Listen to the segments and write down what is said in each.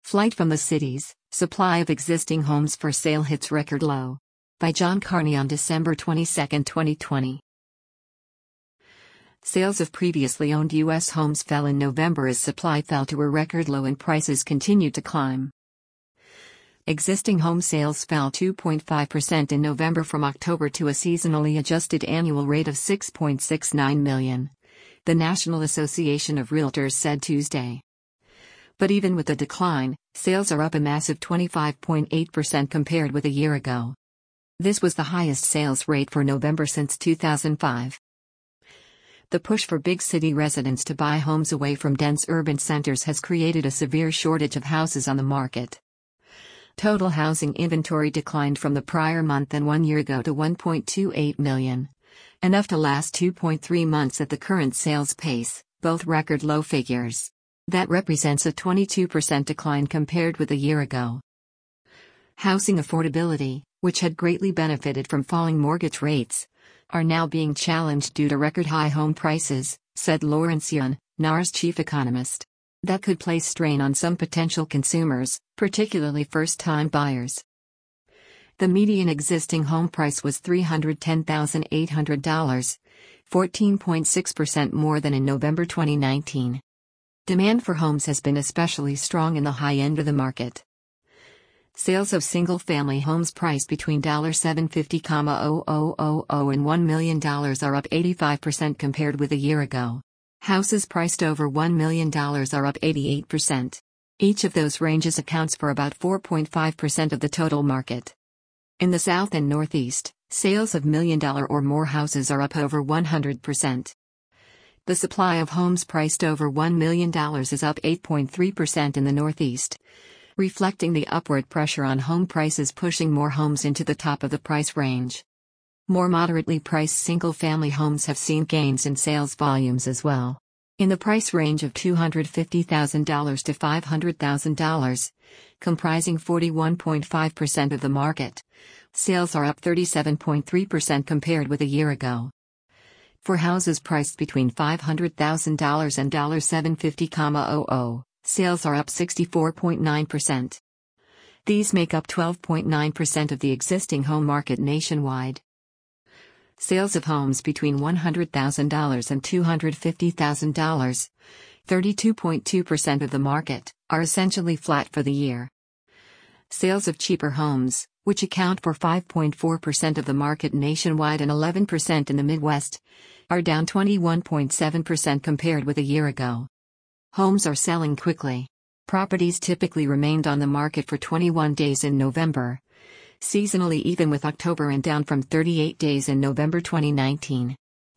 Flight from the Cities, Supply of Existing Homes for Sale Hits Record Low. By John Carney on December 22, 2020. Sales of previously owned U.S. homes fell in November as supply fell to a record low and prices continued to climb. Existing home sales fell 2.5% in November from October to a seasonally adjusted annual rate of 6.69 million, the National Association of Realtors said Tuesday. But even with the decline, sales are up a massive 25.8% compared with a year ago. This was the highest sales rate for November since 2005. The push for big city residents to buy homes away from dense urban centers has created a severe shortage of houses on the market. Total housing inventory declined from the prior month and 1 year ago to 1.28 million. Enough to last 2.3 months at the current sales pace, both record low figures. That represents a 22% decline compared with a year ago. Housing affordability, which had greatly benefited from falling mortgage rates, are now being challenged due to record-high home prices, said Lawrence Yun, NAR's chief economist. That could place strain on some potential consumers, particularly first-time buyers. The median existing home price was $310,800, 14.6% more than in November 2019. Demand for homes has been especially strong in the high end of the market. Sales of single-family homes priced between $750,000 and $1 million are up 85% compared with a year ago. Houses priced over $1 million are up 88%. Each of those ranges accounts for about 4.5% of the total market. In the South and Northeast, sales of $1 million or more houses are up over 100%. The supply of homes priced over $1 million is up 8.3% in the Northeast, reflecting the upward pressure on home prices pushing more homes into the top of the price range. More moderately priced single-family homes have seen gains in sales volumes as well. In the price range of $250,000 to $500,000, comprising 41.5% of the market, sales are up 37.3% compared with a year ago. For houses priced between $500,000 and $750,000, sales are up 64.9%. These make up 12.9% of the existing home market nationwide. Sales of homes between $100,000 and $250,000, 32.2% of the market, are essentially flat for the year. Sales of cheaper homes, which account for 5.4% of the market nationwide and 11% in the Midwest, are down 21.7% compared with a year ago. Homes are selling quickly. Properties typically remained on the market for 21 days in November, seasonally even with October, and down from 38 days in November 2019.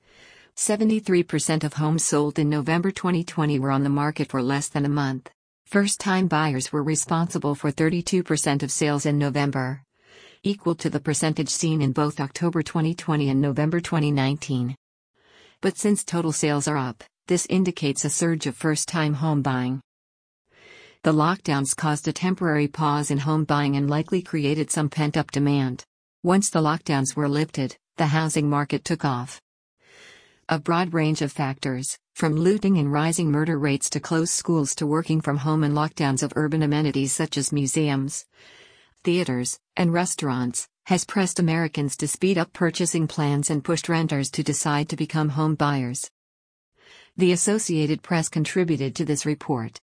73% of homes sold in November 2020 were on the market for less than a month. First-time buyers were responsible for 32% of sales in November, equal to the percentage seen in both October 2020 and November 2019. But since total sales are up, this indicates a surge of first-time home buying. The lockdowns caused a temporary pause in home buying and likely created some pent-up demand. Once the lockdowns were lifted, the housing market took off. A broad range of factors, from looting and rising murder rates to closed schools to working from home and lockdowns of urban amenities such as museums, theaters, and restaurants, has pressed Americans to speed up purchasing plans and pushed renters to decide to become home buyers. The Associated Press contributed to this report.